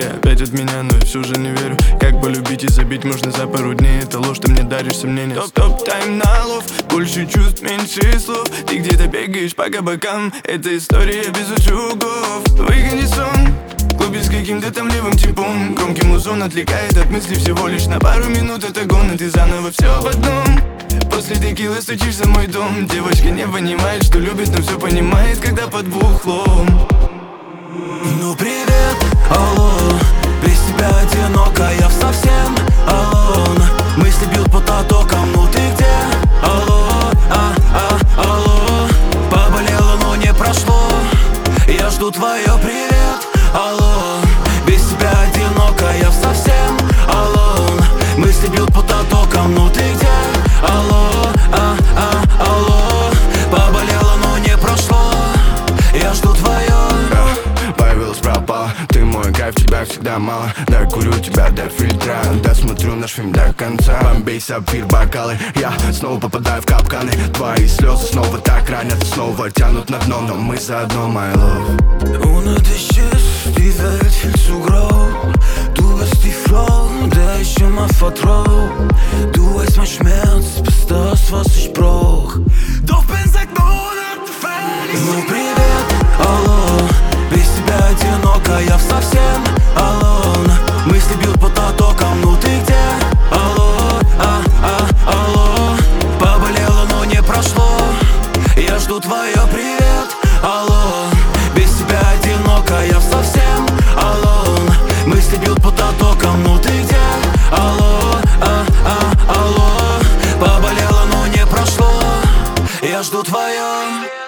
двери опять от меня, но я все же не верю. Как полюбить и забить можно за пару дней. Это ложь, ты мне даришь сомнения. Топ-тайм на лов, больше чувств, меньше слов. Ты где-то бегаешь по кабакам, это история без утюгов. Выгони сон, клубе с каким-то там левым типом. Громкий музон отвлекает от мыслей всего лишь на пару минут. Это гон, и ты заново все в одном. После текилы стучишься в мой дом. Девочка не понимает, что любит, но все понимает, когда под бухлом. Ну привет, алло, без тебя одиноко, я совсем алон. Мысли бьют по потокам, ну ты где? Алло, алло. Поболело, но не прошло. Я жду твое привет, алло. Без тебя одиноко, я совсем алон. Мысли бьют по потокам, ну ты где? Алло, алло. Поболело, но не прошло. Я жду твое. Появилась пропала, ты мой кайф, тебя всегда мало. Дай курю тебя до фильтра, досмотрю наш фильм до конца. Бомбей, сапфир, бокалы, я снова попадаю в капканы. Твои слезы снова так ранят, снова тянут на дно, но мы заодно, my love. Ohne dich ist die Welt viel zu grau. Du bist die Frau, der ich immer vertrau. Du weißt mein Schmerz, bist das, was ich brauch. Doch bin seit Monaten fertig. Ну привет, алло. Без тебя одиноко, я совсем алон. Мысли бьют по потокам, ну ты где? Алло, алло. Поболело, но не прошло. Я жду твое привет, алло. Без тебя одиноко, я совсем алон. Мысли бьют по потокам, ну ты где? Алло, алло. Поболело, но не прошло. Я жду твое.